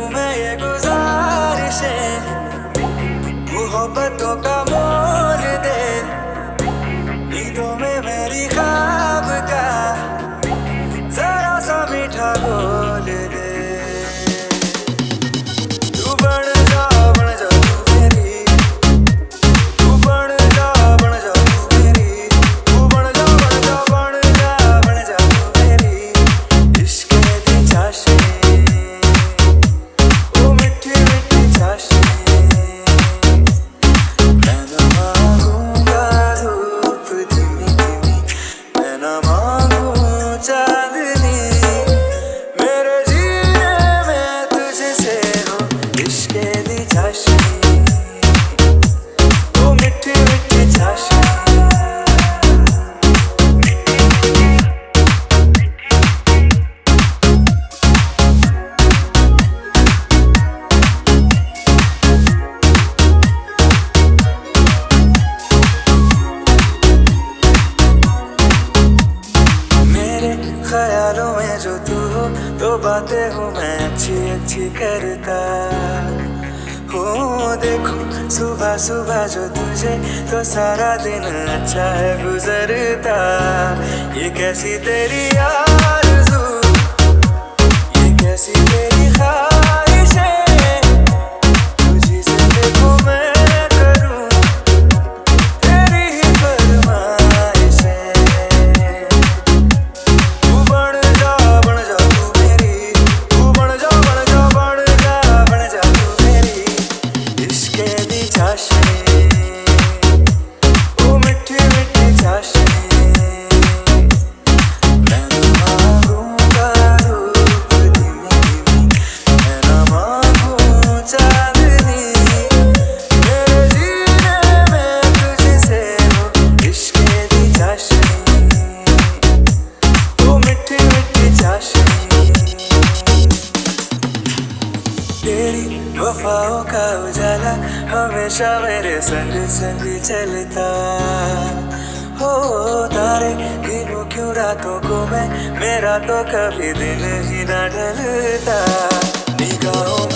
मैं ये गुजारिशें, मोहब्बतों का मोल दे, नींदों में मेरी ख्वाब का जरा सा मीठा बोल दे। तू बन जा तू मेरी, तू बन जा तू मेरी, तू बन जा तू मेरी, इश्क दी चाशनी, ओ मिठी मिठी चाशनी। मैं ना मांगूंगा धूप धीमी धीमी, मैं ना मांगूं चांदनी, मेरे जीने में तुझसे हो इश्क दी चाशनी, ओ मिठी मिठी चाशनी। मेरे ख्यालों में जो तू हो, तो बातें हो मैं अच्छी अच्छी करता हो। देखूं सुबह सुबह जो तुझे, तो सारा दिन अच्छा है गुजरता। ये कैसी तेरी आरज़ू, ये कैसी तेरी ख्वाहिशें, तुझी से देखो मैं करूं तेरी ही फरमाइशें। तू बन जा तू मेरी, तू बन जा तू मेरी, इश्क दी चाशनी, ओ मिठी मिठी चाशनी। मैं ना मांगूंगा धूप धीमी धीमी, मैं ना मांगूं चांदनी, मेरे जीने में तुझसे हो इश्क दी चाशनी, ओ मिठी मिठी चाशनी। तेरी वफाओं का उजाला हमेशा मेरे संग संग चलता हो। तारे गिनूं क्यों रातों को मैं, मेरा तो कभी दिन ही ना ढलता। निगाहों